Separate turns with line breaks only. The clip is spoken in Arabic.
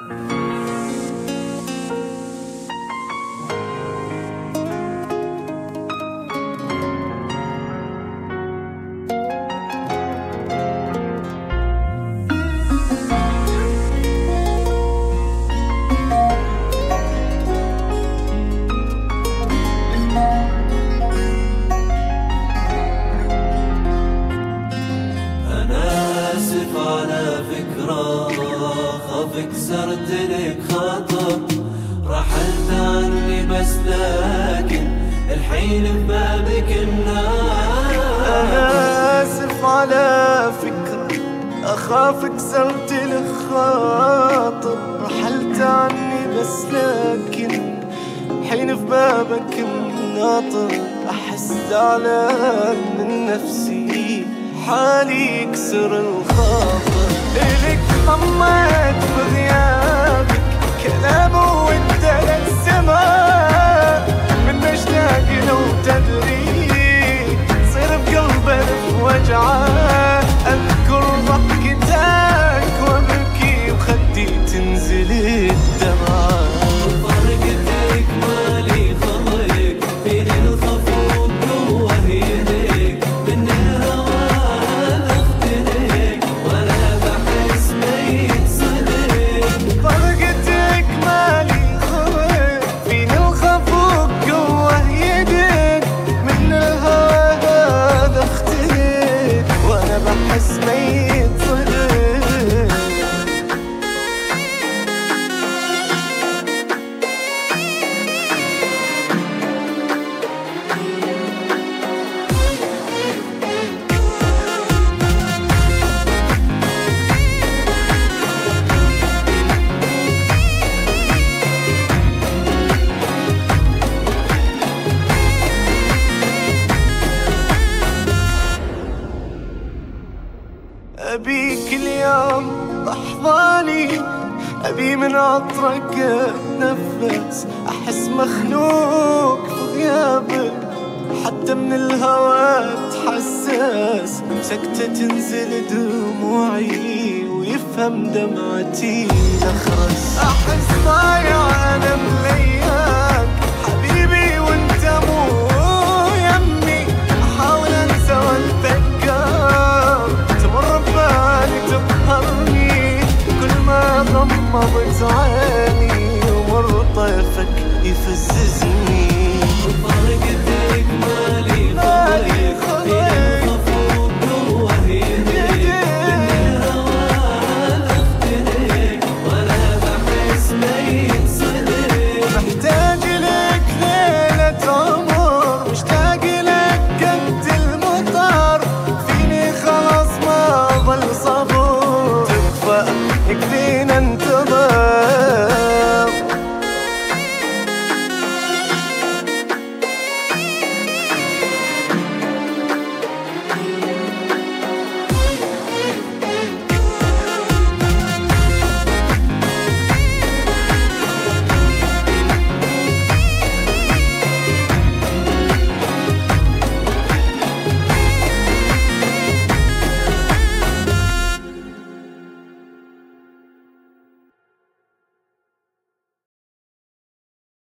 كسرت لك خاطر، رحلت عني بس لكن الحين ببابك النار.
أنا آسف على فكرة، أخاف كسرت لك خاطر، رحلت عني بس لكن الحين في بابك الناطر. أحس زعلان من نفسي، حالي يكسر الخاطر. إلك ضميت بغيابك كلام وانت للسماء، من اشتاق لو تدري تصير بقلبي الف وجعه. اذكر ضحكتك وابكي وخدي تنزل الدمعة.
فرقتك مالي خضرك، فيني الخفوق جوا يديك، من الهوى اختنك وانا بحس ميت صدرك.
فرقتك مالي خضرك، فيني الخفوق جوا يديك، من الهوى هذا اختنك وانا بحس ميت صدرك. أبيك اليوم ضحضاني، أبي من عطرك أتنفس، أحس مخنوق في غيابك، حتى من الهوى أتحسس. سكتة تنزل دموعي ويفهم دمعتي نخرس. أحس ضايع أنا ملياك حبيبي وانت مو يمي، أحاول أنسى وأتذكر تمر ببالي تقهرني، كل ما غمضت عيني ومر طيفك يفززني.